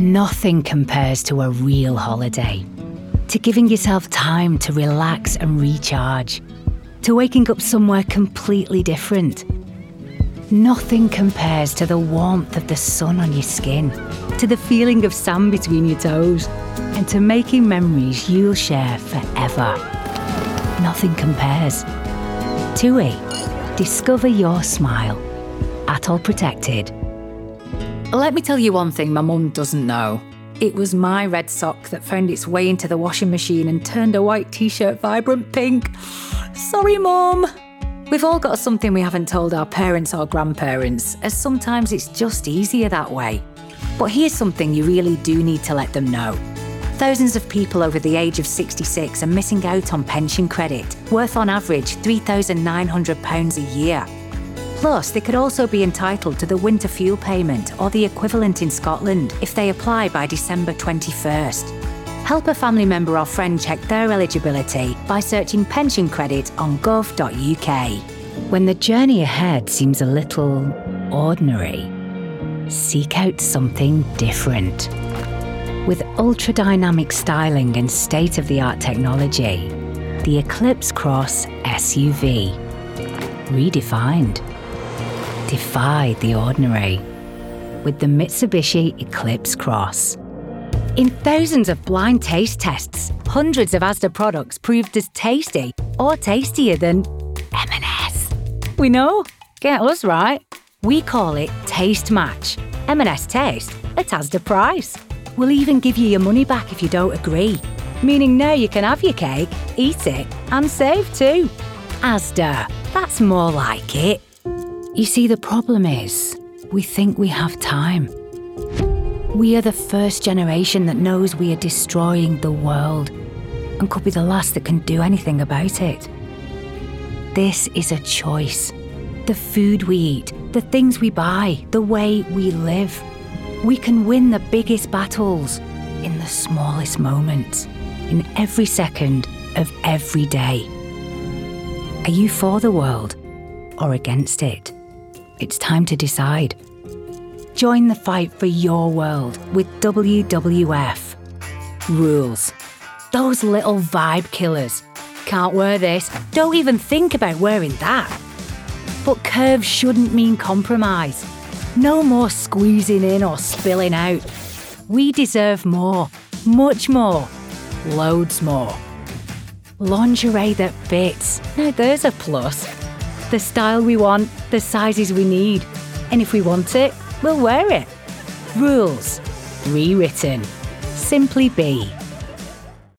Nothing compares to a real holiday, to giving yourself time to relax and recharge, to waking up somewhere completely different. Nothing compares to the warmth of the sun on your skin, to the feeling of sand between your toes, and to making memories you'll share forever. Nothing compares. TUI. Discover your smile. Atoll Protected. Let me tell you one thing my mum doesn't know. It was my red sock that found its way into the washing machine and turned a white t-shirt vibrant pink. Sorry, Mum. We've all got something we haven't told our parents or grandparents, as sometimes it's just easier that way. But here's something you really do need to let them know. Thousands of people over the age of 66 are missing out on pension credit, worth on average £3,900 a year. Plus, they could also be entitled to the winter fuel payment or the equivalent in Scotland if they apply by December 21st. Help a family member or friend check their eligibility by searching pension credit on gov.uk. When the journey ahead seems a little ordinary, seek out something different. With ultra-dynamic styling and state-of-the-art technology, the Eclipse Cross SUV. Redefined. Defy the ordinary with the Mitsubishi Eclipse Cross. In thousands of blind taste tests, hundreds of Asda products proved as tasty or tastier than M&S. We know, get us right. We call it Taste Match. M&S Taste at Asda price. We'll even give you your money back if you don't agree, meaning now you can have your cake, eat it and save too. Asda, that's more like it. You see, the problem is, we think we have time. We are the first generation that knows we are destroying the world and could be the last that can do anything about it. This is a choice. The food we eat, the things we buy, the way we live. We can win the biggest battles in the smallest moments, in every second of every day. Are you for the world or against it? It's time to decide. Join the fight for your world with WWF. Rules. Those little vibe killers. Can't wear this. Don't even think about wearing that. But curves shouldn't mean compromise. No more squeezing in or spilling out. We deserve more. Much more. Loads more. Lingerie that fits. Now there's a plus. The style we want, the sizes we need. And if we want it, we'll wear it. Rules. Rewritten. Simply be.